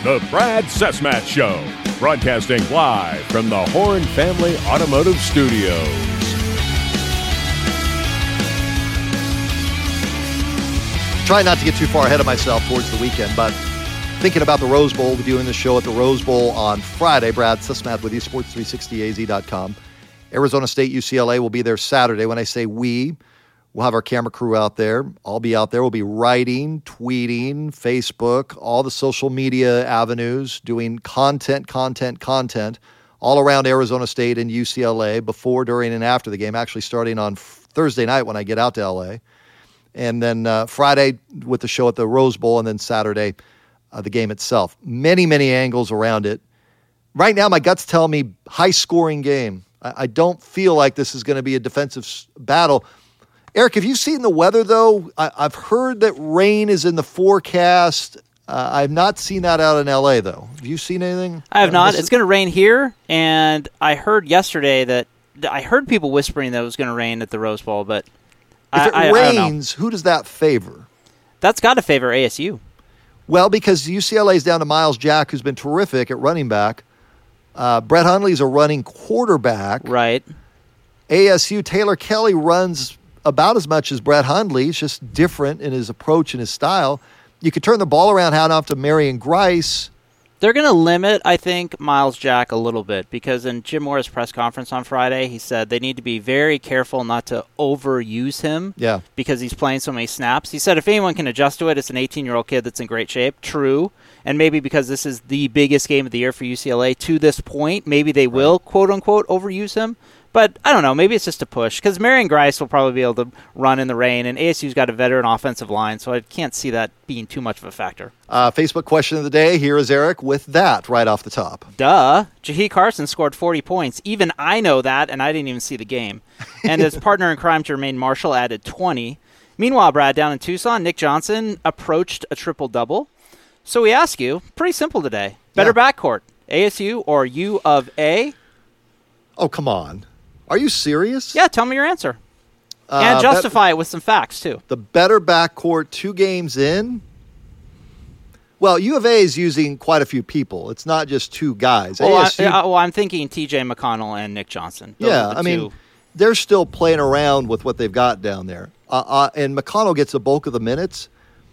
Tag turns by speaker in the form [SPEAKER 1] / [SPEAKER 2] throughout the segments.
[SPEAKER 1] The Brad Cesmat Show, broadcasting live from the Horn Family Automotive Studios.
[SPEAKER 2] Try not to get too far ahead of myself towards the weekend, but thinking about the Rose Bowl, we're doing the show at the Rose Bowl on Friday. Brad Cesmat with you, sports360az.com. Arizona State, UCLA will be there Saturday. When I say we, we'll have our camera crew out there. I'll be out there. We'll be writing, tweeting, Facebook, all the social media avenues, doing content all around Arizona State and UCLA before, during, and after the game, actually starting on Thursday night when I get out to LA. And then Friday with the show at the Rose Bowl, and then Saturday, the game itself. Many, many angles around it. Right now, my guts tell me high-scoring game. I don't feel like this is going to be a defensive battle. Eric, have you seen the weather, though? I've heard that rain is in the forecast. I've not seen that out in L.A., though. Have you seen anything?
[SPEAKER 3] I have not. It's going to rain here, and I heard yesterday that I heard people whispering that it was going to rain at the Rose Bowl, but
[SPEAKER 2] if it rains, who does that favor?
[SPEAKER 3] That's got to favor ASU.
[SPEAKER 2] Well, because UCLA is down to Miles Jack, who's been terrific at running back. Brett Hundley's a running quarterback.
[SPEAKER 3] Right.
[SPEAKER 2] ASU, Taylor Kelly runs about as much as Brett Hundley. It's just different in his approach and his style. You could turn the ball around, hand off to Marion Grice.
[SPEAKER 3] They're going to limit, I think, Miles Jack a little bit because in Jim Mora's press conference on Friday, he said they need to be very careful not to overuse him because he's playing so many snaps. He said if anyone can adjust to it, it's an 18-year-old kid that's in great shape. True. And maybe because this is the biggest game of the year for UCLA to this point, maybe they will, quote-unquote, overuse him. But I don't know. Maybe it's just a push because Marion Grice will probably be able to run in the rain, and ASU's got a veteran offensive line, so I can't see that being too much of a factor.
[SPEAKER 2] Facebook question of the day. Here is Eric with that right off the top.
[SPEAKER 3] Duh. Jahi Carson scored 40 points. Even I know that, and I didn't even see the game. And his partner in crime, Jermaine Marshall, added 20. Meanwhile, Brad, down in Tucson, Nick Johnson approached a triple-double. So we ask you, pretty simple today, better backcourt, ASU or U of A?
[SPEAKER 2] Oh, come on. Are you serious?
[SPEAKER 3] Yeah, tell me your answer. And justify it with some facts, too.
[SPEAKER 2] The better backcourt 2 games in? Well, U of A is using quite a few people. It's not just 2 guys.
[SPEAKER 3] Well, I'm thinking T.J. McConnell and Nick Johnson. Those
[SPEAKER 2] they're still playing around with what they've got down there. And McConnell gets the bulk of the minutes.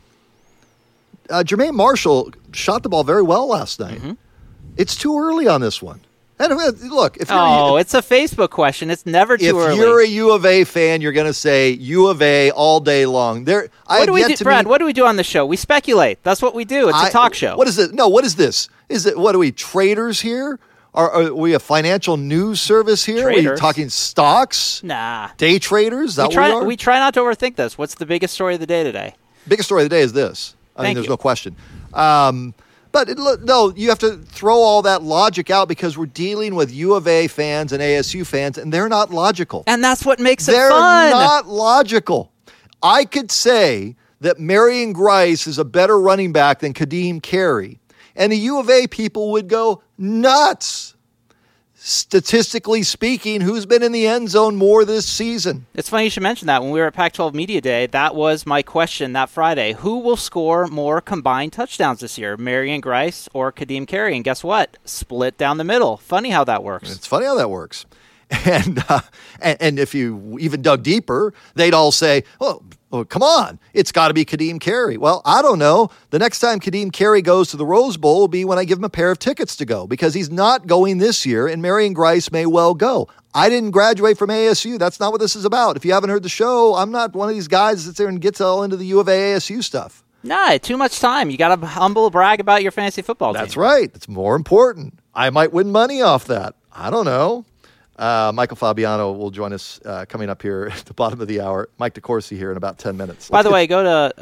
[SPEAKER 2] Jermaine Marshall shot the ball very well last night. Mm-hmm. It's too early on this one. And look,
[SPEAKER 3] it's a Facebook question. It's never too early.
[SPEAKER 2] If you're a U of A fan, you're going to say U of A all day long.
[SPEAKER 3] What do we do, Brad? What do we do on the show? We speculate. That's what we do. It's a talk show.
[SPEAKER 2] What is it? No, what is this? What are we, traders here? Are we a financial news service here?
[SPEAKER 3] Traders.
[SPEAKER 2] Are we talking stocks?
[SPEAKER 3] Nah.
[SPEAKER 2] Day traders?
[SPEAKER 3] We try not to overthink this. What's the biggest story of the day today?
[SPEAKER 2] Biggest story of the day is this. There's no question. But you have to throw all that logic out because we're dealing with U of A fans and ASU fans, and they're not logical.
[SPEAKER 3] And that's what makes it
[SPEAKER 2] fun.
[SPEAKER 3] They're
[SPEAKER 2] not logical. I could say that Marion Grice is a better running back than Kadeem Carey, and the U of A people would go nuts. Statistically speaking, who's been in the end zone more this season?
[SPEAKER 3] It's funny you should mention that. When we were at Pac-12 Media Day, that was my question that Friday. Who will score more combined touchdowns this year, Marion Grice or Kadeem Carey? And guess what? Split down the middle. Funny how that works.
[SPEAKER 2] It's funny how that works. And if you even dug deeper, they'd all say, oh, come on, it's got to be Kadeem Carey. Well, I don't know. The next time Kadeem Carey goes to the Rose Bowl will be when I give him a pair of tickets to go because he's not going this year, and Marion Grice may well go. I didn't graduate from ASU. That's not what this is about. If you haven't heard the show, I'm not one of these guys that sits there and gets all into the U of A ASU stuff.
[SPEAKER 3] Nah, too much time. You got to humble brag about your fantasy football team.
[SPEAKER 2] That's right. It's more important. I might win money off that. I don't know. Michael Fabiano will join us coming up here at the bottom of the hour. Mike DeCourcy here in about 10 minutes.
[SPEAKER 3] By the way, go to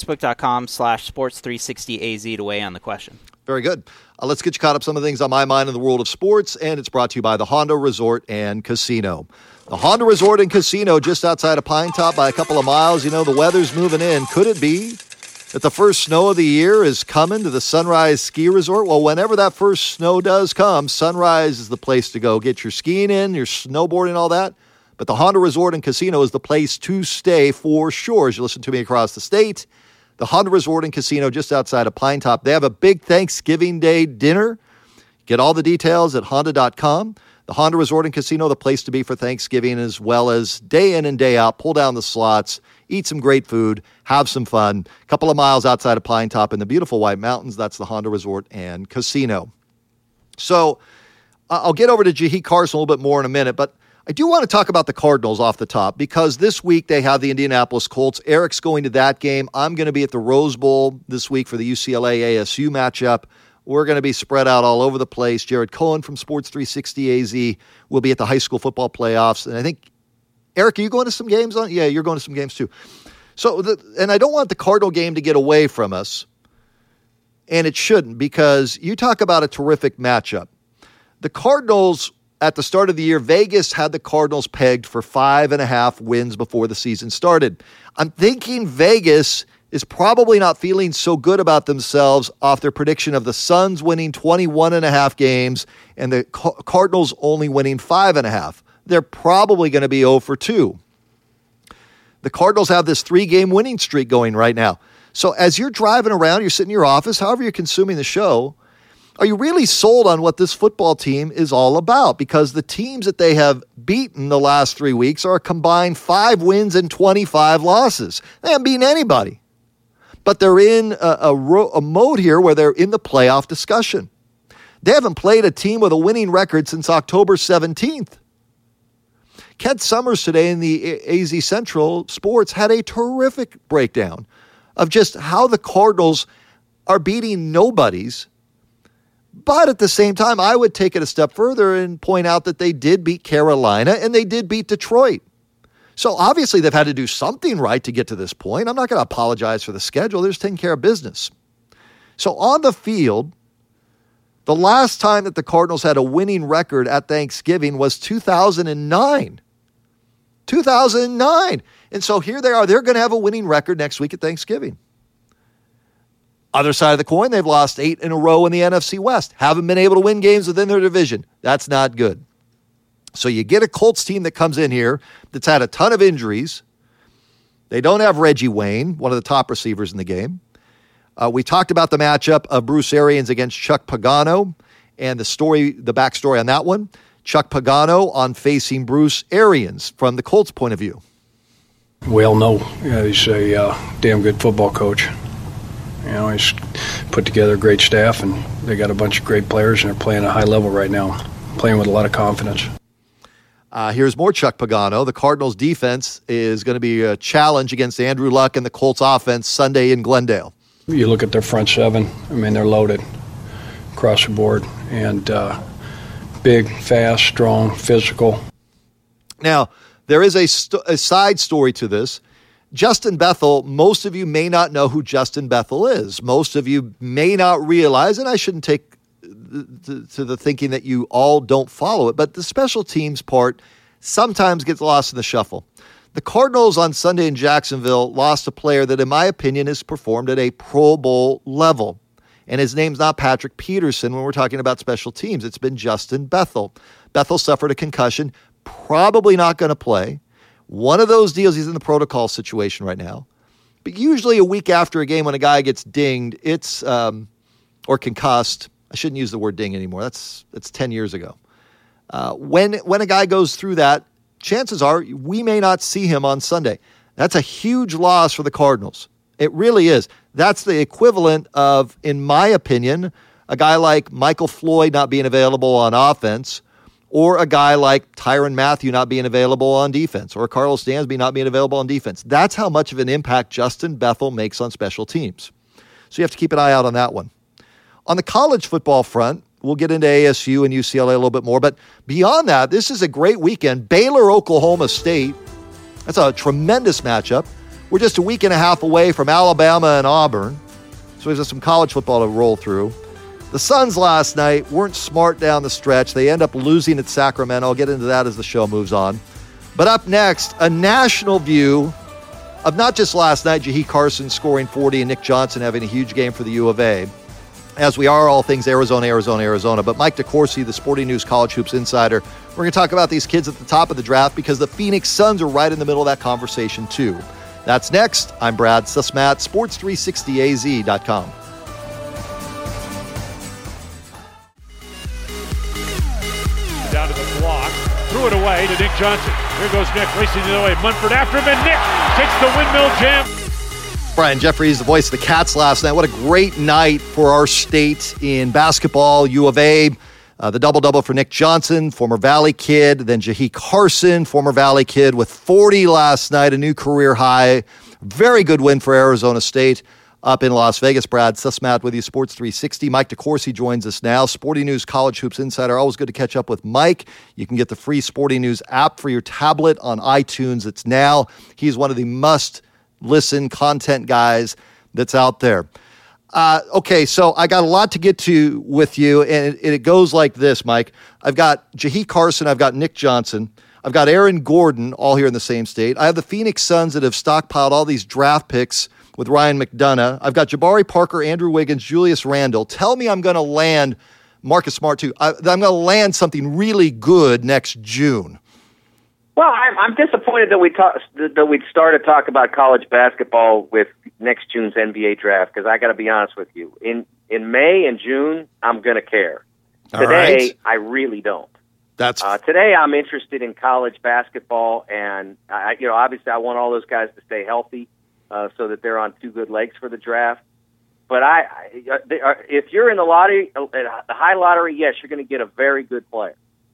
[SPEAKER 3] facebook.com/sports360az to weigh on the question.
[SPEAKER 2] Very good. Let's get you caught up some of the things on my mind in the world of sports, and it's brought to you by the Honda Resort and Casino. The Honda Resort and Casino just outside of Pine Top by a couple of miles. You know, the weather's moving in. Could it be that the first snow of the year is coming to the Sunrise Ski Resort? Well, whenever that first snow does come, Sunrise is the place to go. Get your skiing in, your snowboarding, all that. But the Honda Resort and Casino is the place to stay for sure. As you listen to me across the state, The Honda Resort and Casino just outside of Pine Top. They have a big Thanksgiving Day dinner. Get all the details at honda.com. The Honda Resort and Casino, the place to be for Thanksgiving, as well as day in and day out. Pull down the slots, eat some great food, have some fun. A couple of miles outside of Pine Top in the beautiful White Mountains. That's the Honda Resort and Casino. So I'll get over to Jahi Carson a little bit more in a minute, but I do want to talk about the Cardinals off the top because this week they have the Indianapolis Colts. Eric's going to that game. I'm going to be at the Rose Bowl this week for the UCLA-ASU matchup. We're going to be spread out all over the place. Jared Cohen from Sports 360 AZ will be at the high school football playoffs. And I think, Eric, are you going to some games? Yeah, you're going to some games too. And I don't want the Cardinal game to get away from us. And it shouldn't, because you talk about a terrific matchup. The Cardinals, at the start of the year, Vegas had the Cardinals pegged for 5.5 wins before the season started. I'm thinking Vegas is probably not feeling so good about themselves off their prediction of the Suns winning 21.5 games and the Cardinals only winning 5.5. They're probably going to be 0 for 2. The Cardinals have this 3-game winning streak going right now. So as you're driving around, you're sitting in your office, however you're consuming the show, are you really sold on what this football team is all about? Because the teams that they have beaten the last 3 weeks are a combined 5 wins and 25 losses. They haven't beaten anybody. But they're in a mode here where they're in the playoff discussion. They haven't played a team with a winning record since October 17th. Kent Summers today in the AZ Central Sports had a terrific breakdown of just how the Cardinals are beating nobodies. But at the same time, I would take it a step further and point out that they did beat Carolina and they did beat Detroit. So obviously they've had to do something right to get to this point. I'm not going to apologize for the schedule. They're just taking care of business. So on the field, the last time that the Cardinals had a winning record at Thanksgiving was 2009. 2009. And so here they are. They're going to have a winning record next week at Thanksgiving. Other side of the coin, they've lost 8 in a row in the NFC West. Haven't been able to win games within their division. That's not good. So you get a Colts team that comes in here that's had a ton of injuries. They don't have Reggie Wayne, one of the top receivers in the game. We talked about the matchup of Bruce Arians against Chuck Pagano and the backstory on that one. Chuck Pagano on facing Bruce Arians from the Colts' point of view.
[SPEAKER 4] We all know he's a damn good football coach. You know, he's put together a great staff, and they got a bunch of great players, and they're playing at a high level right now, playing with a lot of confidence.
[SPEAKER 2] Here's more Chuck Pagano. The Cardinals' defense is going to be a challenge against Andrew Luck and the Colts' offense Sunday in Glendale.
[SPEAKER 4] You look at their front seven, I mean, they're loaded across the board, and big, fast, strong, physical.
[SPEAKER 2] Now, there is a side story to this. Justin Bethel, most of you may not know who Justin Bethel is. Most of you may not realize, and I shouldn't take to the thinking that you all don't follow it, but the special teams part sometimes gets lost in the shuffle. The Cardinals on Sunday in Jacksonville lost a player that, in my opinion, has performed at a Pro Bowl level. And his name's not Patrick Peterson when we're talking about special teams. It's been Justin Bethel. Bethel suffered a concussion, probably not going to play. One of those deals, he's in the protocol situation right now. But usually a week after a game when a guy gets dinged, or concussed, I shouldn't use the word ding anymore. That's 10 years ago. When a guy goes through that, chances are we may not see him on Sunday. That's a huge loss for the Cardinals. It really is. That's the equivalent of, in my opinion, a guy like Michael Floyd not being available on offense, or a guy like Tyrann Mathieu not being available on defense, or Carlos Dansby not being available on defense. That's how much of an impact Justin Bethel makes on special teams. So you have to keep an eye out on that one. On the college football front, we'll get into ASU and UCLA a little bit more, but beyond that, this is a great weekend. Baylor, Oklahoma State. That's a tremendous matchup. We're just a week and a half away from Alabama and Auburn, so there's some college football to roll through. The Suns last night weren't smart down the stretch. They end up losing at Sacramento. I'll get into that as the show moves on. But up next, a national view of not just last night, Jahi Carson scoring 40 and Nick Johnson having a huge game for the U of A, as we are all things Arizona. But Mike DeCourcy, the Sporting News College Hoops insider, we're going to talk about these kids at the top of the draft because the Phoenix Suns are right in the middle of that conversation too. That's next. I'm Brad Sussmat, Sports360AZ.com.
[SPEAKER 5] Down to the block, threw it away to Nick Johnson. Here goes Nick, racing the other way. Munford after him, and Nick takes the windmill jam.
[SPEAKER 2] Brian Jeffries, the voice of the Cats last night. What a great night for our state in basketball. U of A, the double-double for Nick Johnson, former Valley kid. Then Jahi Carson, former Valley kid, with 40 last night, a new career high. Very good win for Arizona State up in Las Vegas. Brad Sussmat with you, Sports 360. Mike DeCourcy joins us now. Sporting News College Hoops Insider. Always good to catch up with Mike. You can get the free Sporting News app for your tablet on iTunes. It's now. He's one of the must-listen content guys that's out there. Okay, so I got a lot to get to with you, and it goes like this, Mike. I've got Jahi Carson. I've got Nick Johnson. I've got Aaron Gordon, all here in the same state. I have the Phoenix Suns that have stockpiled all these draft picks with Ryan McDonough. I've got Jabari Parker, Andrew Wiggins, Julius Randle. Tell me I'm going to land Marcus Smart, too. I'm going to land something really good next June.
[SPEAKER 6] Well, I'm disappointed that we'd start to talk about college basketball with next June's NBA draft, because I got to be honest with you. In May and June, I'm going to care. Today, I really don't. Today, I'm interested in college basketball, and obviously, I want all those guys to stay healthy so that they're on two good legs for the draft. But if you're in the lottery, the high lottery, yes, you're going to get a very good player.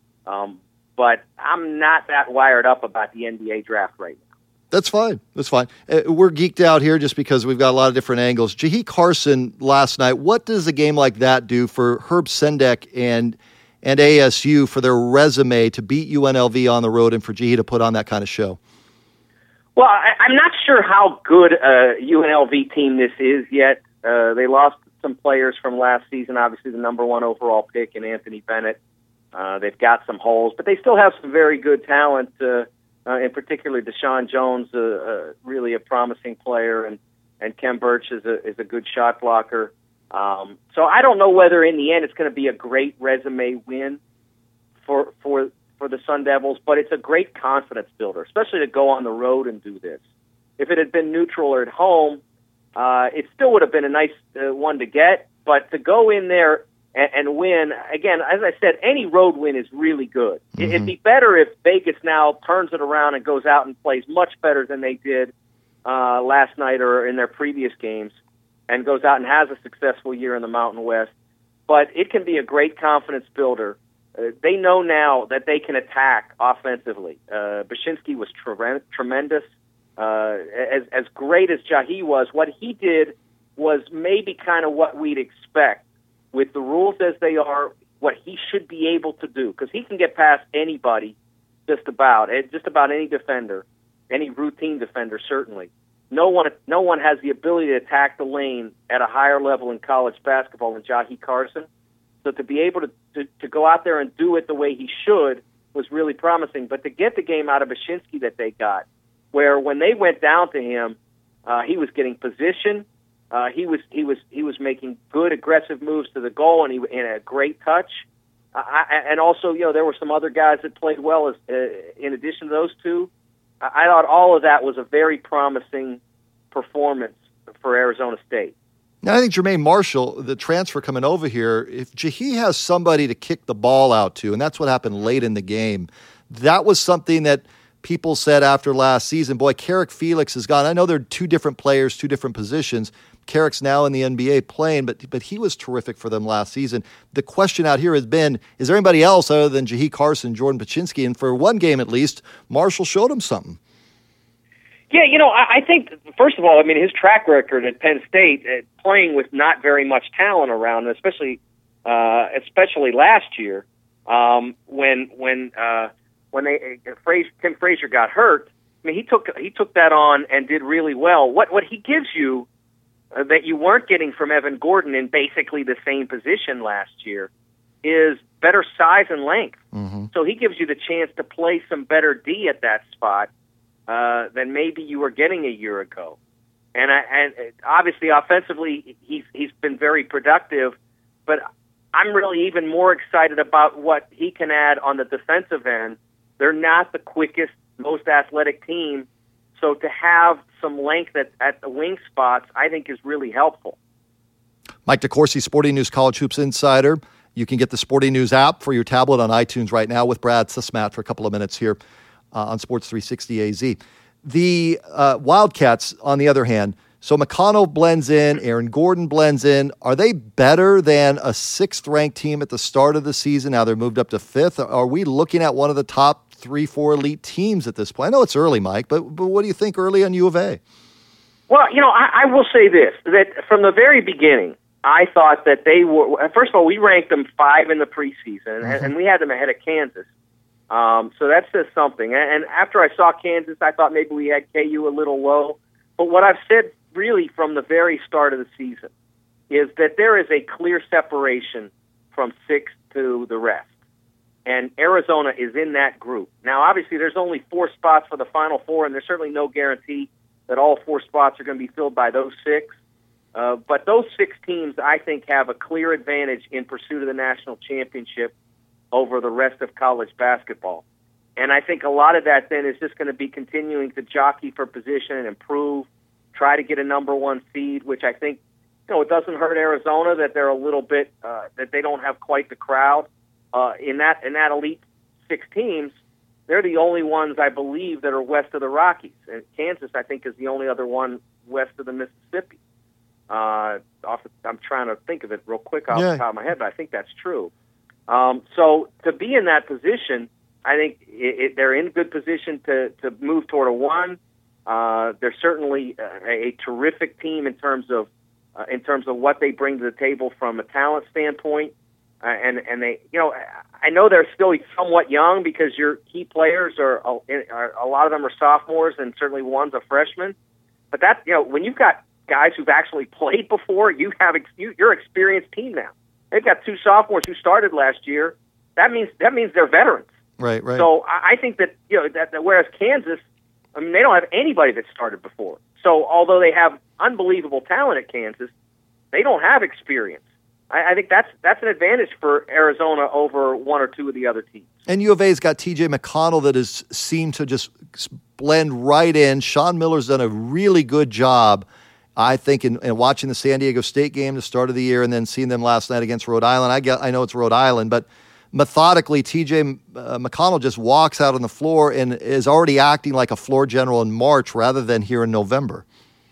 [SPEAKER 6] But I'm not that wired up about the NBA draft right now.
[SPEAKER 2] That's fine. We're geeked out here just because we've got a lot of different angles. Jahi Carson last night, what does a game like that do for Herb Sendek and ASU for their resume to beat UNLV on the road and for Jahi to put on that kind of show?
[SPEAKER 6] Well, I'm not sure how good a UNLV team this is yet. They lost some players from last season, obviously the number one overall pick in Anthony Bennett. They've got some holes, but they still have some very good talent, in particular Deshaun Jones, really a promising player, and Kem Birch is a good shot blocker. So I don't know whether in the end it's going to be a great resume win for the Sun Devils, but it's a great confidence builder, especially to go on the road and do this. If it had been neutral or at home, it still would have been a nice one to get, but to go in there and win, again, as I said, any road win is really good. Mm-hmm. It'd be better if Vegas now turns it around and goes out and plays much better than they did last night or in their previous games, and goes out and has a successful year in the Mountain West. But it can be a great confidence builder. They know now that they can attack offensively. Bashinsky was tremendous. As great as Jahi was, what he did was maybe kind of what we'd expect. With the rules as they are, what he should be able to do, because he can get past anybody, just about any defender, any routine defender, certainly. No one has the ability to attack the lane at a higher level in college basketball than Jahi Carson. So to be able to go out there and do it the way he should was really promising. But to get the game out of Bashinsky that they got, where when they went down to him, he was getting position. He was making good aggressive moves to the goal, and he had a great touch. And also, there were some other guys that played well as in addition to those two. I thought all of that was a very promising performance for Arizona State.
[SPEAKER 2] Now, I think Jermaine Marshall, the transfer coming over here, if Jahi has somebody to kick the ball out to, and that's what happened late in the game, that was something that people said after last season, boy, Carrick Felix is gone. I know they're two different players, two different positions. Carrick's now in the NBA playing, but he was terrific for them last season. The question out here has been, is there anybody else other than Jahi Carson, Jordan Bashinsky? And for one game at least, Marshall showed him something.
[SPEAKER 6] Yeah, I think, first of all, his track record at Penn State, playing with not very much talent around, especially last year, when Tim Frazier got hurt. He took that on and did really well. What he gives you that you weren't getting from Evan Gordon in basically the same position last year is better size and length. Mm-hmm. So he gives you the chance to play some better D at that spot than maybe you were getting a year ago. And obviously offensively he's been very productive, but I'm really even more excited about what he can add on the defensive end. They're not the quickest, most athletic team So to have some length at the wing spots, I think is really helpful.
[SPEAKER 2] Mike DeCourcy, Sporting News College Hoops Insider. You can get the Sporting News app for your tablet on iTunes right now with Brad Sismat for a couple of minutes here on Sports 360 AZ. The Wildcats, on the other hand, so McConnell blends in, Aaron Gordon blends in. Are they better than a sixth-ranked team at the start of the season? Now they're moved up to fifth. Are we looking at one of the top 3-4 elite teams at this point? I know it's early, Mike, but what do you think early on U of A?
[SPEAKER 6] Well, I will say this, that from the very beginning, I thought that they were, first of all, we ranked them 5 in the preseason, and we had them ahead of Kansas. So that says something. And after I saw Kansas, I thought maybe we had KU a little low. But what I've said really from the very start of the season is that there is a clear separation from 6 to the rest. And Arizona is in that group. Now, obviously, there's only 4 spots for the Final Four, and there's certainly no guarantee that all 4 spots are going to be filled by those 6. But those 6 teams, I think, have a clear advantage in pursuit of the national championship over the rest of college basketball. And I think a lot of that then is just going to be continuing to jockey for position and improve, try to get a number 1 seed, which I think, it doesn't hurt Arizona that they're a little bit, that they don't have quite the crowd. In that elite 6 teams, they're the only ones, I believe, that are west of the Rockies. And Kansas, I think, is the only other one west of the Mississippi. I'm trying to think of it real quick off the top of my head, but I think that's true. So to be in that position, I think they're in good position to move toward a 1. They're certainly a terrific team in terms of what they bring to the table from a talent standpoint. And they, I know they're still somewhat young because your key players are a lot of them are sophomores and certainly one's a freshman. But that, when you've got guys who've actually played before, you're an experienced team now. They've got 2 sophomores who started last year. That means they're veterans.
[SPEAKER 2] Right.
[SPEAKER 6] So I think that that whereas Kansas, they don't have anybody that started before. So although they have unbelievable talent at Kansas, they don't have experience. I think that's an advantage for Arizona over 1 or 2 of the other teams.
[SPEAKER 2] And U of A's got T.J. McConnell that has seemed to just blend right in. Sean Miller's done a really good job, I think, in watching the San Diego State game, the start of the year, and then seeing them last night against Rhode Island. I know it's Rhode Island, but methodically, T.J. McConnell just walks out on the floor and is already acting like a floor general in March rather than here in November.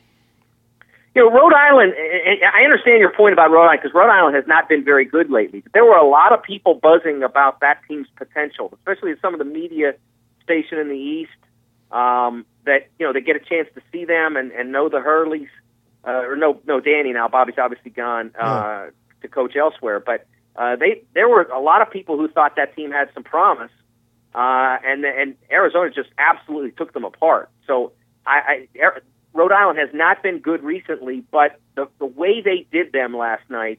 [SPEAKER 6] Rhode Island, I understand your point about Rhode Island because Rhode Island has not been very good lately. But there were a lot of people buzzing about that team's potential, especially some of the media station in the East that, they get a chance to see them and know the Hurleys. No, Danny now. Bobby's obviously gone to coach elsewhere. But there were a lot of people who thought that team had some promise, and Arizona just absolutely took them apart. So Rhode Island has not been good recently, but the way they did them last night,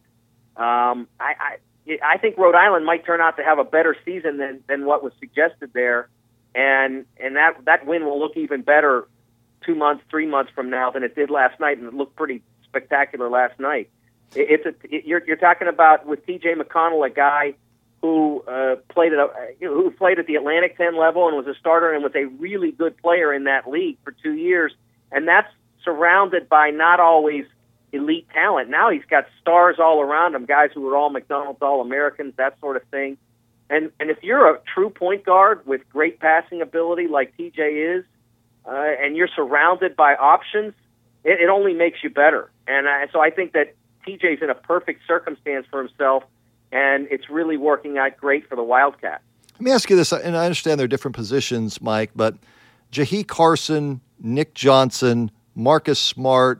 [SPEAKER 6] I think Rhode Island might turn out to have a better season than what was suggested there, and that win will look even better 2 months, 3 months from now than it did last night, and it looked pretty spectacular last night. You're talking about with T.J. McConnell, a guy who played at the Atlantic 10 level and was a starter and was a really good player in that league for 2 years. And that's surrounded by not always elite talent. Now he's got stars all around him, guys who are all McDonald's All-Americans, that sort of thing. And if you're a true point guard with great passing ability like TJ is, and you're surrounded by options, it only makes you better. And so I think that TJ's in a perfect circumstance for himself, and it's really working out great for the Wildcats.
[SPEAKER 2] Let me ask you this, and I understand they're different positions, Mike, but Jahi Carson, Nick Johnson, Marcus Smart,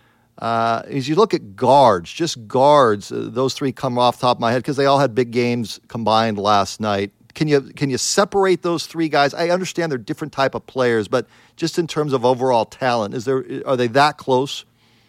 [SPEAKER 2] as you look at guards, those 3 come off the top of my head because they all had big games combined last night. Can you separate those 3 guys? I understand they're different type of players, but just in terms of overall talent, are they that close?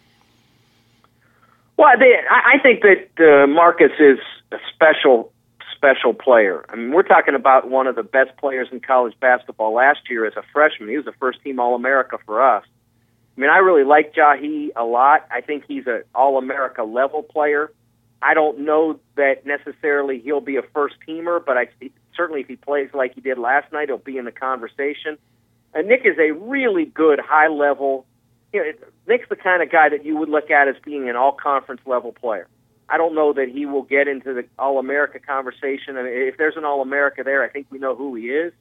[SPEAKER 6] Well, I think that Marcus is a special player. I mean, we're talking about one of the best players in college basketball last year as a freshman. He was a first-team All-America for us. I mean, I really like Jahi a lot. I think he's an All-America level player. I don't know that necessarily he'll be a first-teamer, but certainly if he plays like he did last night, he'll be in the conversation. And Nick is a really good, high-level. Nick's the kind of guy that you would look at as being an all-conference level player. I don't know that he will get into the All-America conversation. I mean, if there's an All-America there, I think we know who he is.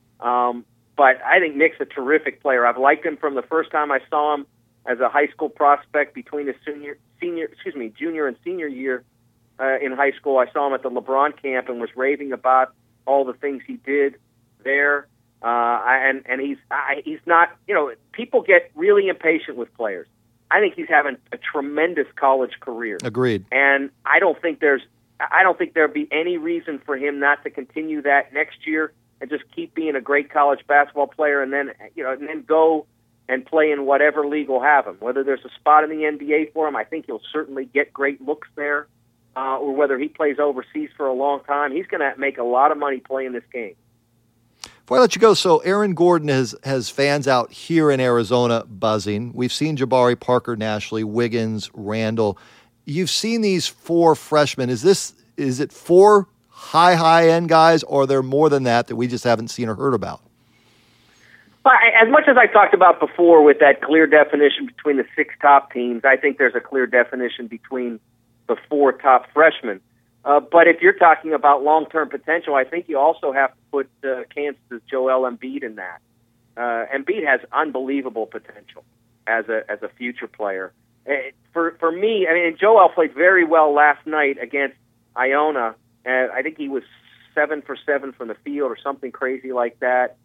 [SPEAKER 6] But I think Nick's a terrific player. I've liked him from the first time I saw him as a high school prospect between his junior and senior year in high school. I saw him at the LeBron camp and was raving about all the things he did there. And he's not, people get really impatient with players. I think he's having a tremendous college career.
[SPEAKER 2] Agreed.
[SPEAKER 6] And I don't think there'd be any reason for him not to continue that next year and just keep being a great college basketball player, and then go and play in whatever league will have him. Whether there's a spot in the NBA for him, I think he'll certainly get great looks there. Or whether he plays overseas for a long time, he's going to make a lot of money playing this game.
[SPEAKER 2] Before I let you go, so Aaron Gordon has fans out here in Arizona buzzing. We've seen Jabari Parker nationally, Wiggins, Randall. You've seen these 4 freshmen. Is it 4 high-end guys, or are there more than that we just haven't seen or heard about?
[SPEAKER 6] Well, as much as I talked about before with that clear definition between the 6 top teams, I think there's a clear definition between the 4 top freshmen. But if you're talking about long-term potential, I think you also have to put Kansas' Joel Embiid in that. Embiid has unbelievable potential as a future player. For me, I mean, Joel played very well last night against Iona. I think he was 7 for 7 from the field or something crazy like that.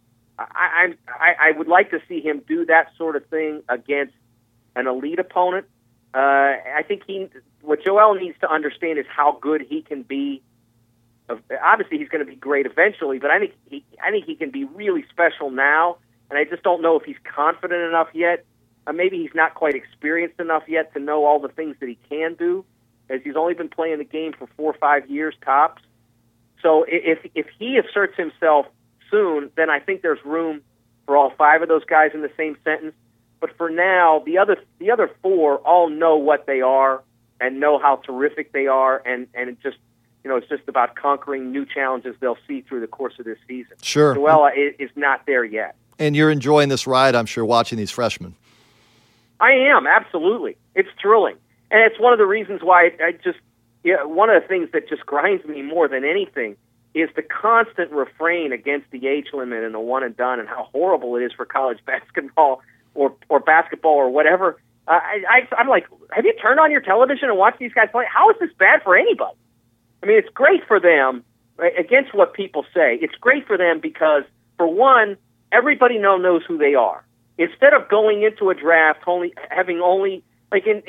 [SPEAKER 6] I would like to see him do that sort of thing against an elite opponent. I think what Joel needs to understand is how good he can be. Obviously, he's going to be great eventually, but I think he can be really special now. And I just don't know if he's confident enough yet. Maybe he's not quite experienced enough yet to know all the things that he can do, as he's only been playing the game for 4 or 5 years tops. So if he asserts himself soon, then I think there's room for all 5 of those guys in the same sentence. But for now, the other 4 all know what they are and know how terrific they are, and it just it's just about conquering new challenges they'll see through the course of this season.
[SPEAKER 2] Sure.
[SPEAKER 6] Joel is not there yet. And
[SPEAKER 2] you're enjoying this ride, I'm sure, watching these freshmen.
[SPEAKER 6] I am, absolutely. It's thrilling. And it's one of the reasons why one of the things that just grinds me more than anything is the constant refrain against the age limit and the one and done and how horrible it is for college basketball or basketball or whatever. I'm like, have you turned on your television and watched these guys play? How is this bad for anybody? I mean, it's great for them, right, against what people say. It's great for them because, for one, everybody knows who they are. Instead of going into a draft having like in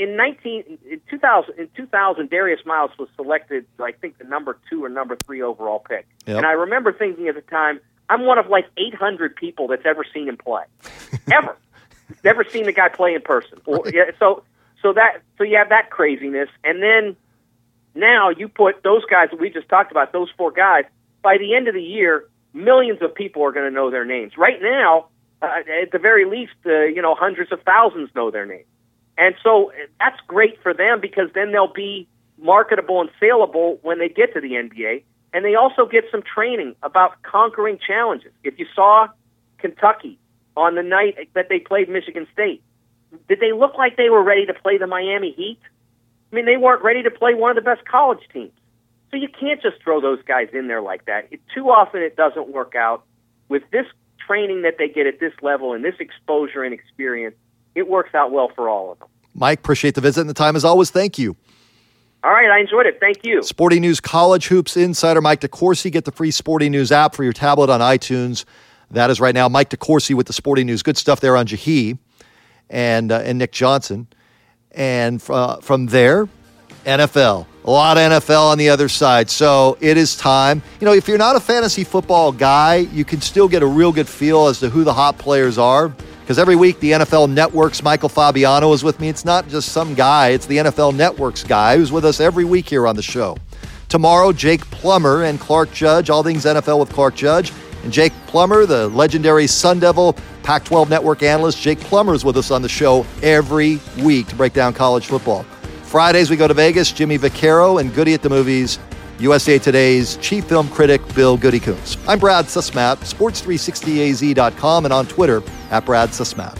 [SPEAKER 6] 2000, Darius Miles was selected, I think, the number 2 or number 3 overall pick. Yep. And I remember thinking at the time, I'm one of like 800 people that's ever seen him play, ever. Never seen the guy play in person. So you have that craziness, and then now you put those guys that we just talked about, those 4 guys. By the end of the year, millions of people are going to know their names. Right now, at the very least, hundreds of thousands know their names, and so that's great for them because then they'll be marketable and saleable when they get to the NBA, and they also get some training about conquering challenges. If you saw Kentucky on the night that they played Michigan State, did they look like they were ready to play the Miami Heat? I mean, they weren't ready to play one of the best college teams. So you can't just throw those guys in there like that. Too often it doesn't work out. With this training that they get at this level and this exposure and experience, it works out well for all of them.
[SPEAKER 2] Mike, appreciate the visit and the time as always. Thank you.
[SPEAKER 6] All right, I enjoyed it. Thank you.
[SPEAKER 2] Sporting News College Hoops insider Mike DeCourcy. Get the free Sporting News app for your tablet on iTunes. That is right now Mike DeCourcy with the Sporting News. Good stuff there on Jahi and Nick Johnson. And from there, NFL. A lot of NFL on the other side. So it is time. If you're not a fantasy football guy, you can still get a real good feel as to who the hot players are. Because every week, the NFL Network's Michael Fabiano is with me. It's not just some guy. It's the NFL Network's guy who's with us every week here on the show. Tomorrow, Jake Plummer and Clark Judge. All things NFL with Clark Judge. And Jake Plummer, the legendary Sun Devil Pac-12 Network analyst. Jake Plummer is with us on the show every week to break down college football. Fridays, we go to Vegas. Jimmy Vaccaro and Goody at the Movies. USA Today's chief film critic, Bill Goody-Coons. I'm Brad Susmat, sports360az.com, and on Twitter at Brad Susmat.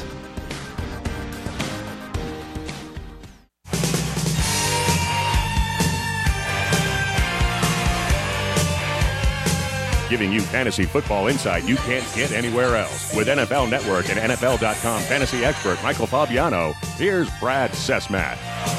[SPEAKER 1] Giving you fantasy football insight you can't get anywhere else. With NFL Network and NFL.com fantasy expert Michael Fabiano, here's Brad Susmat.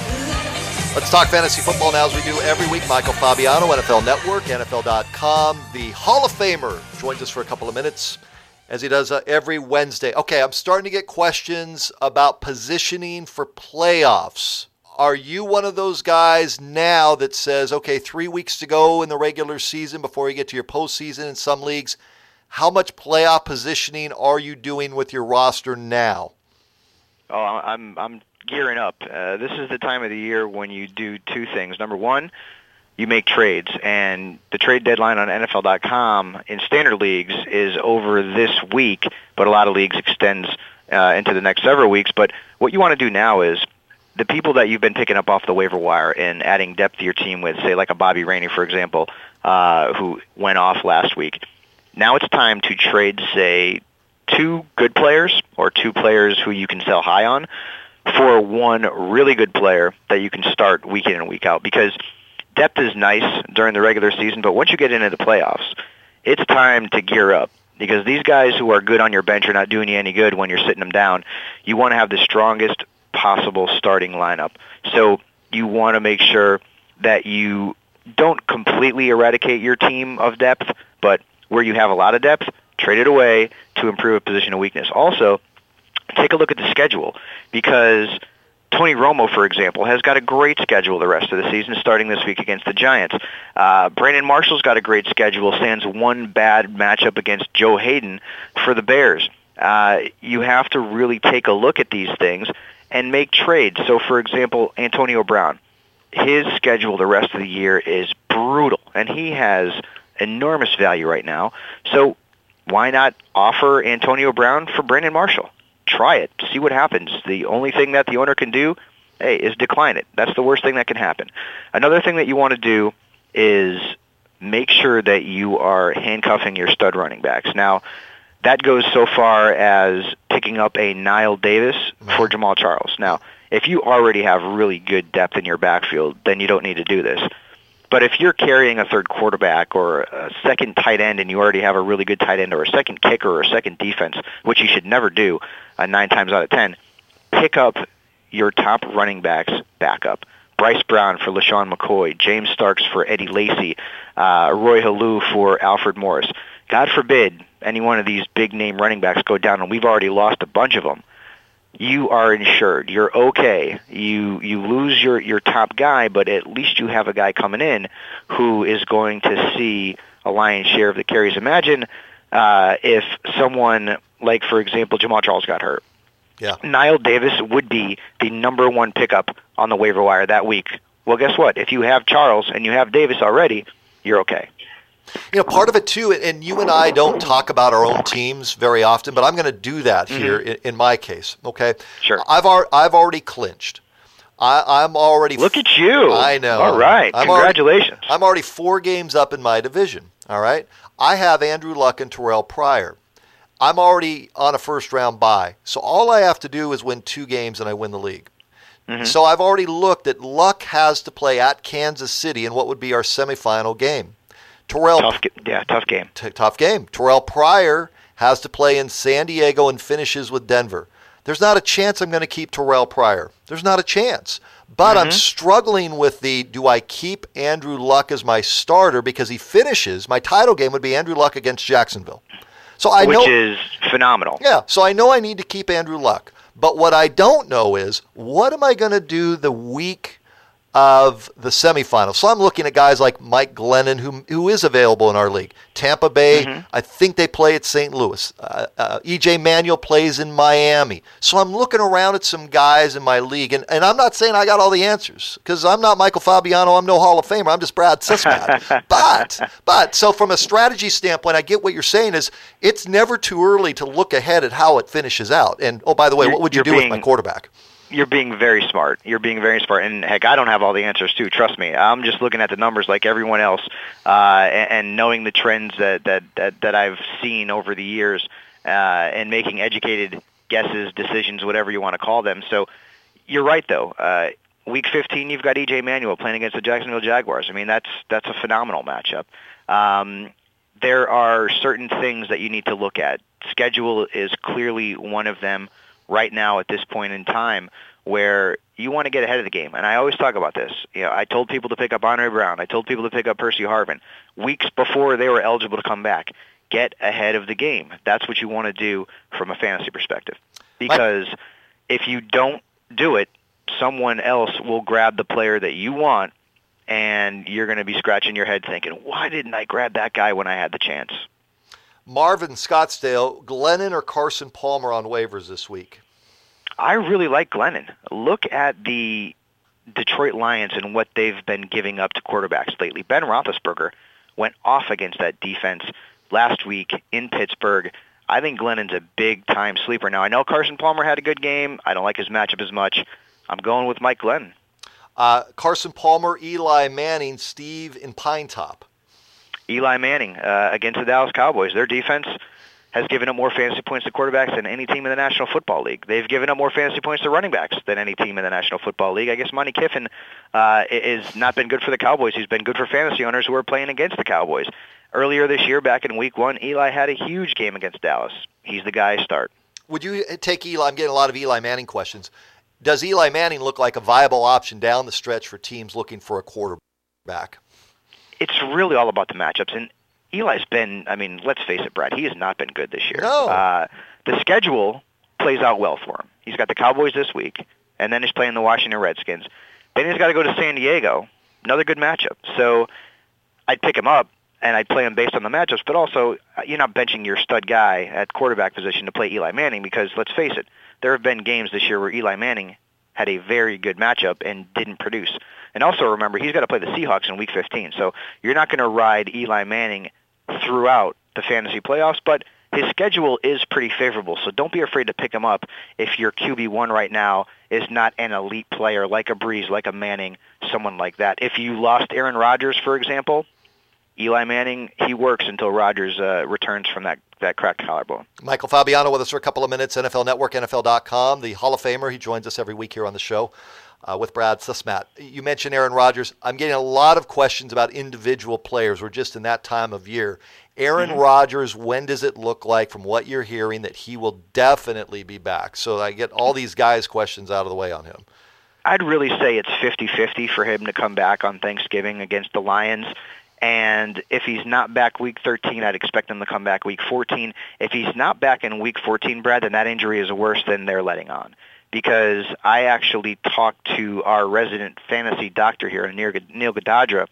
[SPEAKER 2] Let's talk fantasy football now as we do every week. Michael Fabiano, NFL Network, NFL.com. The Hall of Famer joins us for a couple of minutes as he does every Wednesday. Okay, I'm starting to get questions about positioning for playoffs. Are you one of those guys now that says, okay, 3 weeks to go in the regular season before you get to your postseason in some leagues? How much playoff positioning are you doing with your roster now?
[SPEAKER 7] Oh, I'm gearing up. This is the time of the year when you do two things. Number one, you make trades, and the trade deadline on NFL.com in standard leagues is over this week, but a lot of leagues extends into the next several weeks. But what you want to do now is the people that you've been picking up off the waiver wire and adding depth to your team with, say like a Bobby Rainey, for example, who went off last week. Now it's time to trade, say, 2 good players or 2 players who you can sell high on for 1 really good player that you can start week in and week out. Because depth is nice during the regular season, but once you get into the playoffs, it's time to gear up. Because these guys who are good on your bench are not doing you any good when you're sitting them down. You want to have the strongest possible starting lineup. So you want to make sure that you don't completely eradicate your team of depth, but where you have a lot of depth, trade it away to improve a position of weakness. Also, take a look at the schedule, because Tony Romo, for example, has got a great schedule the rest of the season, starting this week against the Giants. Brandon Marshall's got a great schedule, sans 1 bad matchup against Joe Hayden for the Bears. You have to really take a look at these things and make trades. So, for example, Antonio Brown, his schedule the rest of the year is brutal, and he has enormous value right now. So why not offer Antonio Brown for Brandon Marshall? Try it. See what happens. The only thing that the owner can do, is decline it. That's the worst thing that can happen. Another thing that you want to do is make sure that you are handcuffing your stud running backs. Now, that goes so far as picking up a Knile Davis for Jamaal Charles. Now, if you already have really good depth in your backfield, then you don't need to do this. But if you're carrying a third quarterback or a second tight end and you already have a really good tight end or a second kicker or a second defense, which you should never do 9 times out of 10, pick up your top running backs backup. Bryce Brown for LaShawn McCoy, James Starks for Eddie Lacy, Roy Halou for Alfred Morris. God forbid any one of these big-name running backs go down, and we've already lost a bunch of them. You are insured. You're okay. You lose your top guy, but at least you have a guy coming in who is going to see a lion's share of the carries. Imagine if someone like, for example, Jamaal Charles got hurt.
[SPEAKER 2] Yeah.
[SPEAKER 7] Knile Davis would be the number 1 pickup on the waiver wire that week. Well, guess what? If you have Charles and you have Davis already, you're okay.
[SPEAKER 2] You know, part of it too, and you and I don't talk about our own teams very often, but I'm going to do that here in my case. Okay,
[SPEAKER 7] sure.
[SPEAKER 2] I've already clinched. I'm already.
[SPEAKER 7] Look at you!
[SPEAKER 2] I know.
[SPEAKER 7] All right, congratulations.
[SPEAKER 2] I'm already 4 games up in my division. All right, I have Andrew Luck and Terrell Pryor. I'm already on a first-round bye, so all I have to do is win 2 games and I win the league. So I've already looked at Luck has to play at Kansas City in what would be our semifinal game.
[SPEAKER 7] Tough game.
[SPEAKER 2] Tough game. Terrell Pryor has to play in San Diego and finishes with Denver. There's not a chance I'm going to keep Terrell Pryor. There's not a chance. But I'm struggling with do I keep Andrew Luck as my starter because he finishes? My title game would be Andrew Luck against Jacksonville. Which
[SPEAKER 7] is phenomenal.
[SPEAKER 2] Yeah, so I know I need to keep Andrew Luck. But what I don't know is, what am I going to do the week of the semifinals? So I'm looking at guys like Mike Glennon, who is available in our league. Tampa Bay, I think they play at St. Louis. E.J. Manuel plays in Miami. So I'm looking around at some guys in my league, and I'm not saying I got all the answers, because I'm not Michael Fabiano, I'm no Hall of Famer, I'm just Brad Susmat. but, so from a strategy standpoint, I get what you're saying is, it's never too early to look ahead at how it finishes out. And, oh, by the way, what would you do with my quarterback?
[SPEAKER 7] You're being very smart. And heck, I don't have all the answers too. Trust me. I'm just looking at the numbers like everyone else, and knowing the trends that I've seen over the years, and making educated guesses, decisions, whatever you want to call them. So you're right, though. Week 15, you've got E.J. Manuel playing against the Jacksonville Jaguars. I mean, that's a phenomenal matchup. There are certain things that you need to look at. Schedule is clearly one of them right now at this point in time, where you want to get ahead of the game. And I always talk about this. I told people to pick up Andre Brown. I told people to pick up Percy Harvin weeks before they were eligible to come back. Get ahead of the game. That's what you want to do from a fantasy perspective. Because if you don't do it, someone else will grab the player that you want, and you're going to be scratching your head thinking, why didn't I grab that guy when I had the chance?
[SPEAKER 2] Marvin Scottsdale, Glennon or Carson Palmer on waivers this week?
[SPEAKER 7] I really like Glennon. Look at the Detroit Lions and what they've been giving up to quarterbacks lately. Ben Roethlisberger went off against that defense last week in Pittsburgh. I think Glennon's a big-time sleeper. Now, I know Carson Palmer had a good game. I don't like his matchup as much. I'm going with Mike Glennon.
[SPEAKER 2] Carson Palmer, Eli Manning, Steve in Pine Top.
[SPEAKER 7] Eli Manning against the Dallas Cowboys. Their defense has given up more fantasy points to quarterbacks than any team in the National Football League. They've given up more fantasy points to running backs than any team in the National Football League. I guess Monty Kiffin has not been good for the Cowboys. He's been good for fantasy owners who are playing against the Cowboys. Earlier this year, back in Week 1, Eli had a huge game against Dallas. He's the guy to start.
[SPEAKER 2] Would you take Eli? I'm getting a lot of Eli Manning questions. Does Eli Manning look like a viable option down the stretch for teams looking for a quarterback?
[SPEAKER 7] It's really all about the matchups. And Eli's been, let's face it, Brad, he has not been good this year.
[SPEAKER 2] No.
[SPEAKER 7] The schedule plays out well for him. He's got the Cowboys this week, and then he's playing the Washington Redskins. Then he's got to go to San Diego, another good matchup. So I'd pick him up, and I'd play him based on the matchups, but also you're not benching your stud guy at quarterback position to play Eli Manning because, let's face it, there have been games this year where Eli Manning had a very good matchup and didn't produce. And also remember, he's got to play the Seahawks in Week 15, so you're not going to ride Eli Manning throughout the fantasy playoffs, but his schedule is pretty favorable, so don't be afraid to pick him up if your QB1 right now is not an elite player like a Breeze, like a Manning, someone like that. If you lost Aaron Rodgers, for example, Eli Manning, he works until Rodgers returns from that cracked collarbone.
[SPEAKER 2] Michael Fabiano with us for a couple of minutes, NFL Network, NFL.com, the Hall of Famer. He joins us every week here on the show with Brad Sussman. You mentioned Aaron Rodgers. I'm getting a lot of questions about individual players. We're just in that time of year. Aaron Rodgers, when does it look like, from what you're hearing, that he will definitely be back? So I get all these guys' questions out of the way on him.
[SPEAKER 7] I'd really say it's 50-50 for him to come back on Thanksgiving against the Lions. And if he's not back Week 13, I'd expect him to come back Week 14. If he's not back in Week 14, Brad, then that injury is worse than they're letting on. Because I actually talked to our resident fantasy doctor here, Neil Gadadra,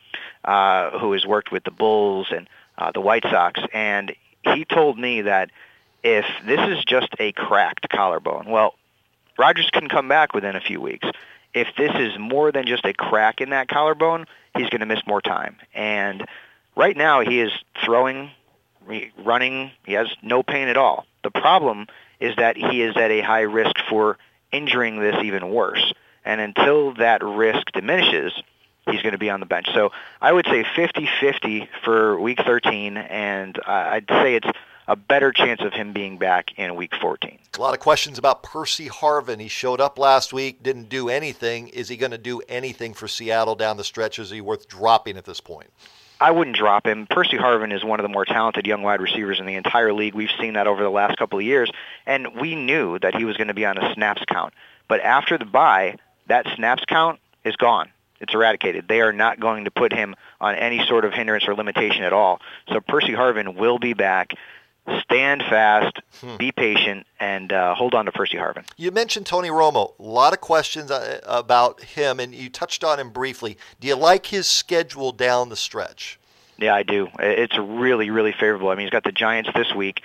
[SPEAKER 7] who has worked with the Bulls and the White Sox, and he told me that if this is just a cracked collarbone, well, Rodgers can come back within a few weeks. If this is more than just a crack in that collarbone, he's going to miss more time. And right now he is throwing, running, he has no pain at all. The problem is that he is at a high risk for injuring this even worse. And until that risk diminishes, he's going to be on the bench. So I would say 50-50 for Week 13, and I'd say it's a better chance of him being back in Week 14.
[SPEAKER 2] A lot of questions about Percy Harvin. He showed up last week, didn't do anything. Is he going to do anything for Seattle down the stretch? Is he worth dropping at this point?
[SPEAKER 7] I wouldn't drop him. Percy Harvin is one of the more talented young wide receivers in the entire league. We've seen that over the last couple of years, and we knew that he was going to be on a snaps count. But after the bye, that snaps count is gone. It's eradicated. They are not going to put him on any sort of hindrance or limitation at all. So Percy Harvin will be back. Stand fast, be patient, and hold on to Percy Harvin.
[SPEAKER 2] You mentioned Tony Romo. A lot of questions about him, and you touched on him briefly. Do you like his schedule down the stretch?
[SPEAKER 7] Yeah, I do. It's really, really favorable. I mean, he's got the Giants this week,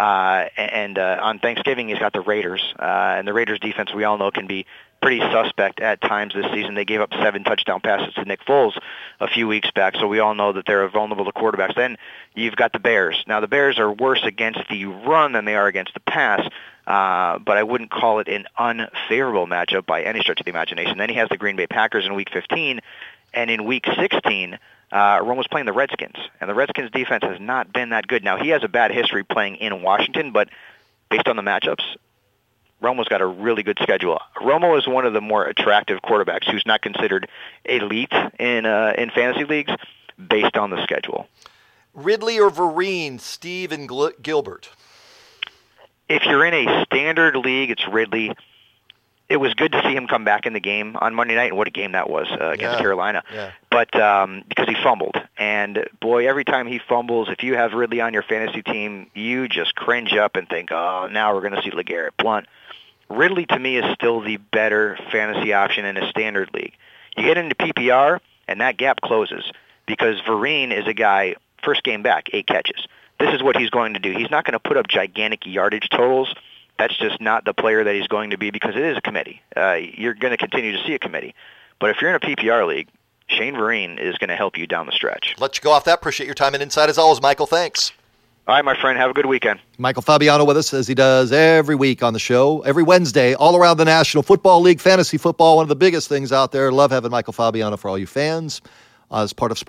[SPEAKER 7] and on Thanksgiving he's got the Raiders. And the Raiders' defense, we all know, can be pretty suspect at times this season. They gave up 7 touchdown passes to Nick Foles a few weeks back, so we all know that they're vulnerable to quarterbacks. Then you've got the Bears. Now, the Bears are worse against the run than they are against the pass, but I wouldn't call it an unfavorable matchup by any stretch of the imagination. Then he has the Green Bay Packers in Week 15, and in Week 16, Romo's playing the Redskins, and the Redskins' defense has not been that good. Now, he has a bad history playing in Washington, but based on the matchups, Romo's got a really good schedule. Romo is one of the more attractive quarterbacks who's not considered elite in fantasy leagues based on the schedule.
[SPEAKER 2] Ridley or Vereen, Steve and Gilbert?
[SPEAKER 7] If you're in a standard league, it's Ridley. It was good to see him come back in the game on Monday night, and what a game that was against Carolina.
[SPEAKER 2] Yeah.
[SPEAKER 7] But because he fumbled. And, boy, every time he fumbles, if you have Ridley on your fantasy team, you just cringe up and think, oh, now we're going to see LeGarrette Blount. Ridley, to me, is still the better fantasy option in a standard league. You get into PPR, and that gap closes because Vereen is a guy, first game back, 8 catches. This is what he's going to do. He's not going to put up gigantic yardage totals. That's just not the player that he's going to be because it is a committee. You're going to continue to see a committee. But if you're in a PPR league, Shane Vereen is going to help you down the stretch.
[SPEAKER 2] Let you go off that. Appreciate your time and insight as always, Michael. Thanks.
[SPEAKER 7] All right, my friend. Have a good weekend.
[SPEAKER 2] Michael Fabiano with us as he does every week on the show, every Wednesday, all around the National Football League, fantasy football, one of the biggest things out there. Love having Michael Fabiano for all you fans. As part of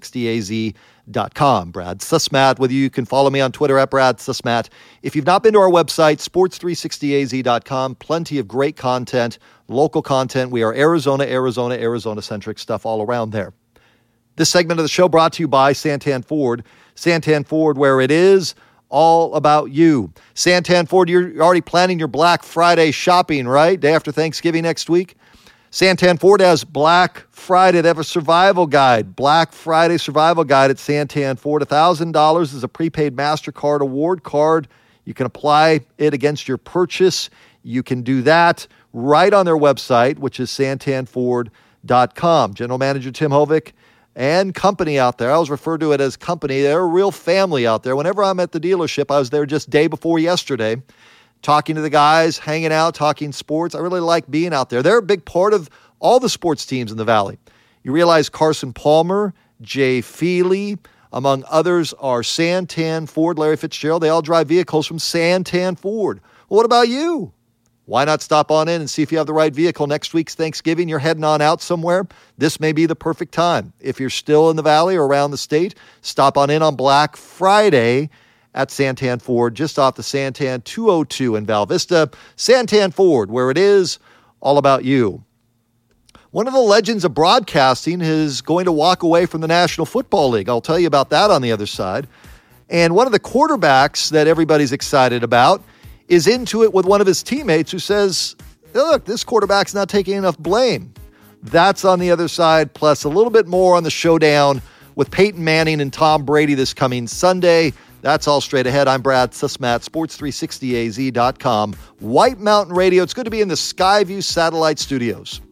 [SPEAKER 2] Sports360AZ.com. Brad Sussmat with you. You can follow me on Twitter at Brad Sussmat. If you've not been to our website, Sports360AZ.com, plenty of great content, local content. We are Arizona-centric stuff all around there. This segment of the show brought to you by Santan Ford. Santan Ford, where it is all about you. Santan Ford, you're already planning your Black Friday shopping, right? Day after Thanksgiving next week. Santan Ford has Black Friday. They have a survival guide, Black Friday survival guide at Santan Ford. $1,000 is a prepaid MasterCard award card. You can apply it against your purchase. You can do that right on their website, which is santanford.com. General Manager Tim Hovick and company out there. I always refer to it as company. They're a real family out there. Whenever I'm at the dealership, I was there just day before yesterday, talking to the guys, hanging out, talking sports. I really like being out there. They're a big part of all the sports teams in the Valley. You realize Carson Palmer, Jay Feely, among others, are Santan Ford, Larry Fitzgerald. They all drive vehicles from Santan Ford. Well, what about you? Why not stop on in and see if you have the right vehicle? Next week's Thanksgiving, you're heading on out somewhere. This may be the perfect time. If you're still in the Valley or around the state, stop on in on Black Friday at Santan Ford, just off the Santan 202 in Val Vista. Santan Ford, where it is all about you. One of the legends of broadcasting is going to walk away from the National Football League. I'll tell you about that on the other side. And one of the quarterbacks that everybody's excited about is into it with one of his teammates who says, look, this quarterback's not taking enough blame. That's on the other side, plus a little bit more on the showdown with Peyton Manning and Tom Brady this coming Sunday. That's all straight ahead. I'm Brad Sussmat, Sports360AZ.com, White Mountain Radio. It's good to be in the Skyview Satellite Studios.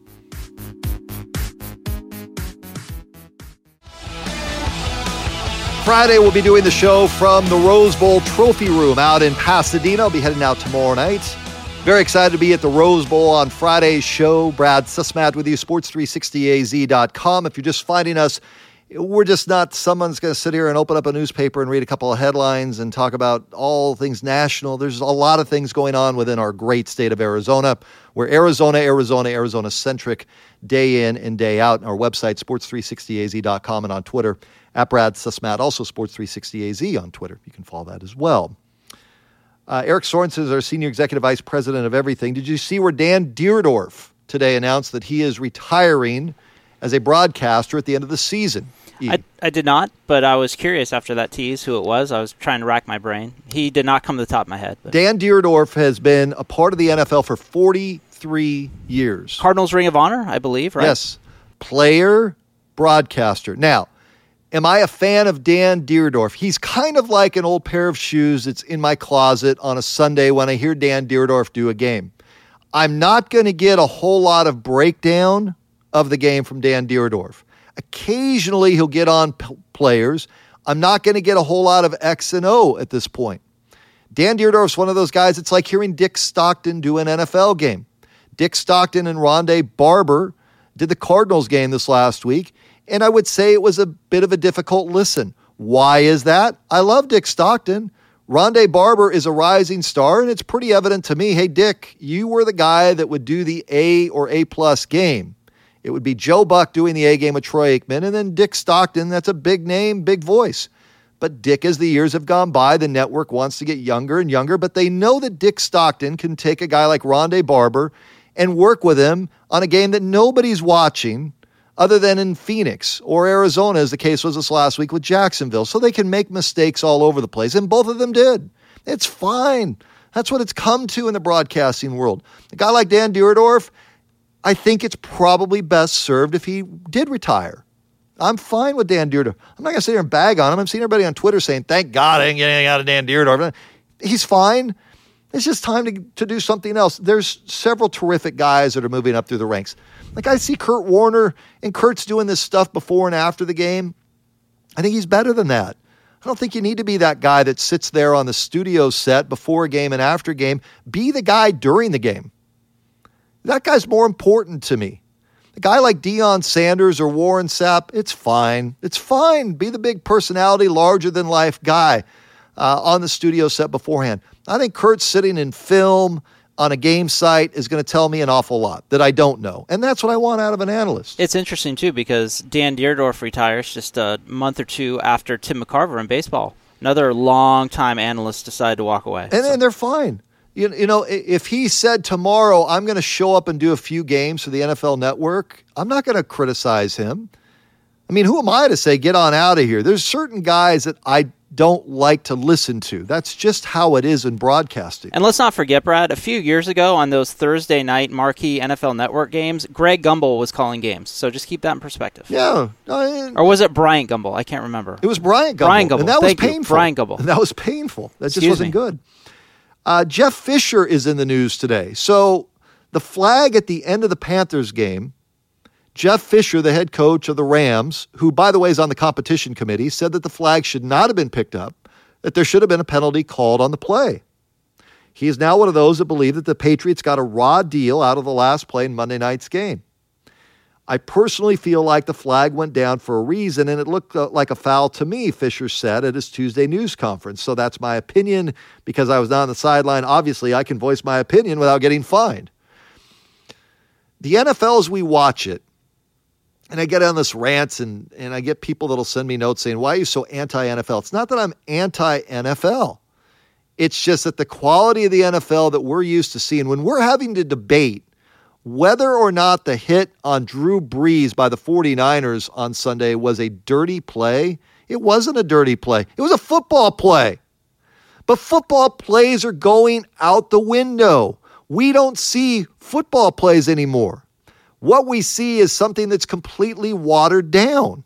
[SPEAKER 2] Friday, we'll be doing the show from the Rose Bowl Trophy Room out in Pasadena. I'll be heading out tomorrow night. Very excited to be at the Rose Bowl on Friday's show. Brad Sussmat with you, Sports360AZ.com. If you're just finding us, we're just not someone's going to sit here and open up a newspaper and read a couple of headlines and talk about all things national. There's a lot of things going on within our great state of Arizona. We're Arizona-centric day in and day out. Our website, sports360az.com, and on Twitter, at Brad Sussmat. Also, Sports360az on Twitter. You can follow that as well. Eric Sorensen is our Senior Executive Vice President of everything. Did you see where Dan Dierdorf today announced that he is retiring as a broadcaster at the end of the season?
[SPEAKER 3] I did not, but I was curious after that tease who it was. I was trying to rack my brain. He did not come to the top of my head. But.
[SPEAKER 2] Dan Dierdorf has been a part of the NFL for 43 years.
[SPEAKER 3] Cardinals Ring of Honor, I believe, right?
[SPEAKER 2] Yes. Player, broadcaster. Now, am I a fan of Dan Dierdorf? He's kind of like an old pair of shoes that's in my closet on a Sunday when I hear Dan Dierdorf do a game. I'm not going to get a whole lot of breakdown of the game from Dan Dierdorf. Occasionally, he'll get on players. I'm not going to get a whole lot of X and O at this point. Dan Dierdorf's one of those guys, it's like hearing Dick Stockton do an NFL game. Dick Stockton and Rondé Barber did the Cardinals game this last week, and I would say it was a bit of a difficult listen. Why is that? I love Dick Stockton. Rondé Barber is a rising star, and it's pretty evident to me, hey, Dick, you were the guy that would do the A or A-plus game. It would be Joe Buck doing the A game with Troy Aikman, and then Dick Stockton. That's a big name, big voice. But Dick, as the years have gone by, the network wants to get younger and younger, but they know that Dick Stockton can take a guy like Rondé Barber and work with him on a game that nobody's watching other than in Phoenix or Arizona, as the case was this last week with Jacksonville. So they can make mistakes all over the place, and both of them did. It's fine. That's what it's come to in the broadcasting world. A guy like Dan Dierdorf, I think it's probably best served if he did retire. I'm fine with Dan Dierdorf. I'm not going to sit here and bag on him. I'm seeing everybody on Twitter saying, thank God I ain't getting out of Dan Dierdorf. He's fine. It's just time to do something else. There's several terrific guys that are moving up through the ranks. Like I see Kurt Warner, and Kurt's doing this stuff before and after the game. I think he's better than that. I don't think you need to be that guy that sits there on the studio set before a game and after a game. Be the guy during the game. That guy's more important to me. A guy like Deion Sanders or Warren Sapp, it's fine. It's fine. Be the big personality, larger-than-life guy on the studio set beforehand. I think Kurt's sitting in film on a game site is going to tell me an awful lot that I don't know. And that's what I want out of an analyst.
[SPEAKER 3] It's interesting, too, because Dan Dierdorf retires just a month or two after Tim McCarver in baseball. Another long-time analyst decided to walk away.
[SPEAKER 2] And they're fine. You know, if he said tomorrow, I'm going to show up and do a few games for the NFL Network, I'm not going to criticize him. I mean, who am I to say, get on out of here? There's certain guys that I don't like to listen to. That's just how it is in broadcasting.
[SPEAKER 3] And let's not forget, Brad, a few years ago on those Thursday night marquee NFL Network games, Greg Gumbel was calling games. So just keep that in perspective.
[SPEAKER 2] Yeah.
[SPEAKER 3] Or was it Bryant Gumbel? I can't remember.
[SPEAKER 2] It was Bryant Gumbel.
[SPEAKER 3] Brian Gumbel.
[SPEAKER 2] And that was painful.
[SPEAKER 3] Brian Gumbel.
[SPEAKER 2] And that was painful. That just wasn't good. Jeff Fisher is in the news today. So the flag at the end of the Panthers game, Jeff Fisher, the head coach of the Rams, who, by the way, is on the competition committee, said that the flag should not have been picked up, that there should have been a penalty called on the play. He is now one of those that believe that the Patriots got a raw deal out of the last play in Monday night's game. I personally feel like the flag went down for a reason, and it looked like a foul to me, Fisher said at his Tuesday news conference. So that's my opinion. Because I was not on the sideline, obviously I can voice my opinion without getting fined. The NFL, as we watch it, and I get on this rant, and I get people that'll send me notes saying, why are you so anti-NFL? It's not that I'm anti-NFL. It's just that the quality of the NFL that we're used to seeing, when we're having to debate whether or not the hit on Drew Brees by the 49ers on Sunday was a dirty play, it wasn't a dirty play. It was a football play. But football plays are going out the window. We don't see football plays anymore. What we see is something that's completely watered down.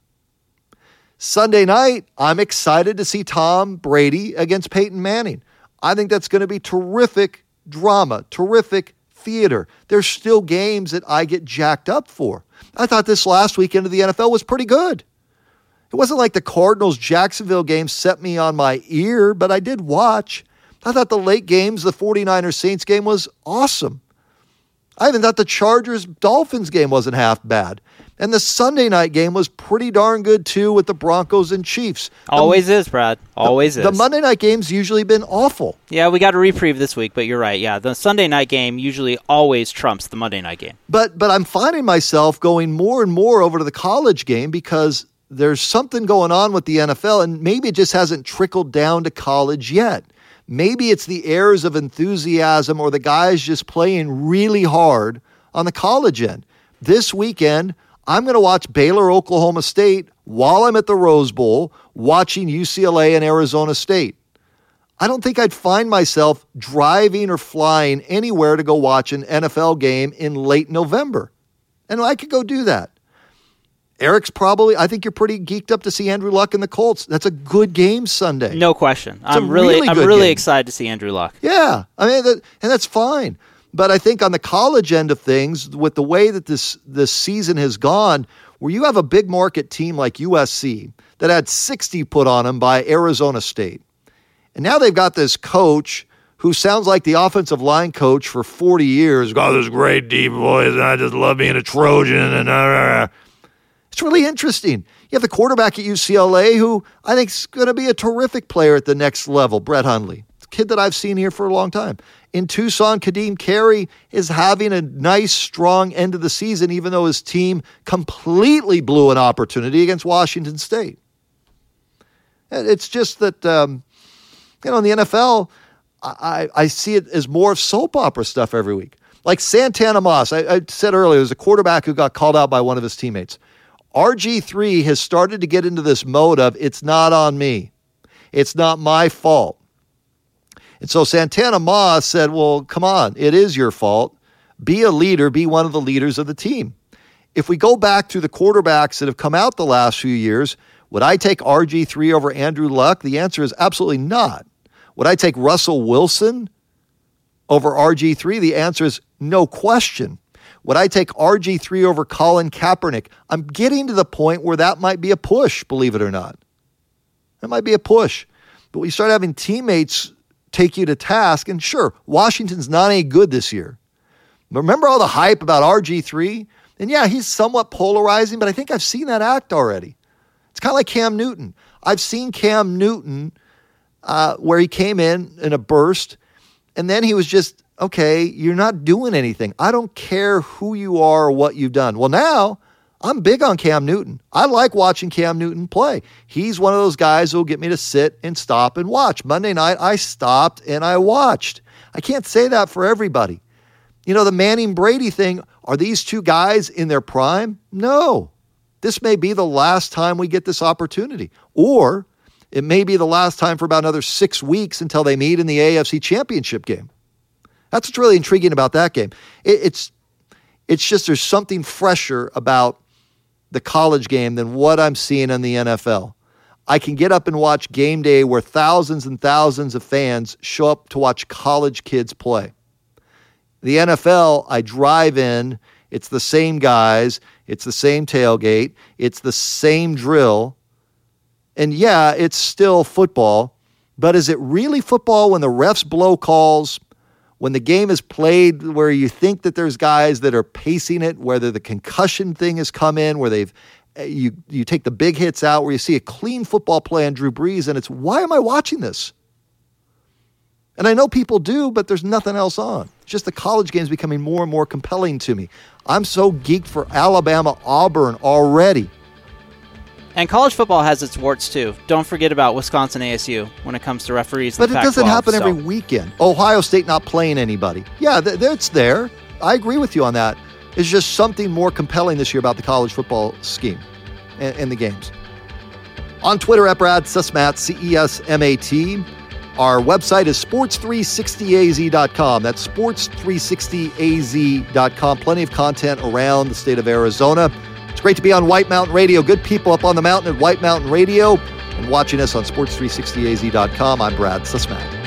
[SPEAKER 2] Sunday night, I'm excited to see Tom Brady against Peyton Manning. I think that's going to be terrific drama, terrific theater. There's still games that I get jacked up for. I thought this last weekend of the NFL was pretty good. It wasn't like the Cardinals-Jacksonville game set me on my ear, but I did watch. I thought the late games, the 49ers-Saints game was awesome. I even thought the Chargers-Dolphins game wasn't half bad. And the Sunday night game was pretty darn good, too, with the Broncos and Chiefs.
[SPEAKER 3] Always is, Brad. Always is.
[SPEAKER 2] The Monday night game's usually been awful.
[SPEAKER 3] Yeah, we got a reprieve this week, but you're right. Yeah, the Sunday night game usually always trumps the Monday night game.
[SPEAKER 2] But I'm finding myself going more and more over to the college game because there's something going on with the NFL, and maybe it just hasn't trickled down to college yet. Maybe it's the airs of enthusiasm or the guys just playing really hard on the college end. This weekend, I'm going to watch Baylor, Oklahoma State while I'm at the Rose Bowl watching UCLA and Arizona State. I don't think I'd find myself driving or flying anywhere to go watch an NFL game in late November. And I could go do that. Eric's I think you're pretty geeked up to see Andrew Luck and the Colts. That's a good game Sunday.
[SPEAKER 3] No question. I'm really excited to see Andrew Luck.
[SPEAKER 2] Yeah. I mean, and that's fine. But I think on the college end of things, with the way that this season has gone, where you have a big market team like USC that had 60 put on them by Arizona State. And now they've got this coach who sounds like the offensive line coach for 40 years. Got this great deep voice, and I just love being a Trojan. And it's really interesting. You have the quarterback at UCLA who I think is going to be a terrific player at the next level, Brett Hundley. It's a kid that I've seen here for a long time. In Tucson, Kadeem Carey is having a nice, strong end of the season, even though his team completely blew an opportunity against Washington State. It's just that, in the NFL, I see it as more of soap opera stuff every week. Like Santana Moss, I said earlier, there's a quarterback who got called out by one of his teammates. RG3 has started to get into this mode of, it's not on me. It's not my fault. And so Santana Moss said, well, come on, it is your fault. Be a leader, be one of the leaders of the team. If we go back to the quarterbacks that have come out the last few years, would I take RG3 over Andrew Luck? The answer is absolutely not. Would I take Russell Wilson over RG3? The answer is no question. Would I take RG3 over Colin Kaepernick? I'm getting to the point where that might be a push, believe it or not. That might be a push. But when you start having teammates take you to task, and sure, Washington's not any good this year. Remember all the hype about RG3? And yeah, he's somewhat polarizing, but I think I've seen that act already. It's kind of like Cam Newton. I've seen Cam Newton where he came in a burst, and then he was just, okay, you're not doing anything. I don't care who you are or what you've done. Well, now I'm big on Cam Newton. I like watching Cam Newton play. He's one of those guys who will get me to sit and stop and watch. Monday night, I stopped and I watched. I can't say that for everybody. The Manning Brady thing, are these two guys in their prime? No. This may be the last time we get this opportunity. Or it may be the last time for about another 6 weeks until they meet in the AFC Championship game. That's what's really intriguing about that game. It's just there's something fresher about the college game than what I'm seeing in the NFL. I can get up and watch game day where thousands and thousands of fans show up to watch college kids play. The NFL, I drive in, it's the same guys, it's the same tailgate, it's the same drill. And yeah, it's still football, but is it really football when the refs blow calls, when the game is played where you think that there's guys that are pacing it, whether the concussion thing has come in, where you take the big hits out, where you see a clean football play on Drew Brees, and it's, why am I watching this? And I know people do, but there's nothing else on. It's just the college game is becoming more and more compelling to me. I'm so geeked for Alabama-Auburn already.
[SPEAKER 3] And college football has its warts, too. Don't forget about Wisconsin ASU when it comes to referees.
[SPEAKER 2] But it doesn't happen every weekend. Ohio State not playing anybody. Yeah, it's there. I agree with you on that. It's just something more compelling this year about the college football scheme and the games. On Twitter at Brad Cesmat, CESMAT. Our website is sports360az.com. That's sports360az.com. Plenty of content around the state of Arizona. It's great to be on White Mountain Radio. Good people up on the mountain at White Mountain Radio and watching us on sports360az.com. I'm Brad Cesmat.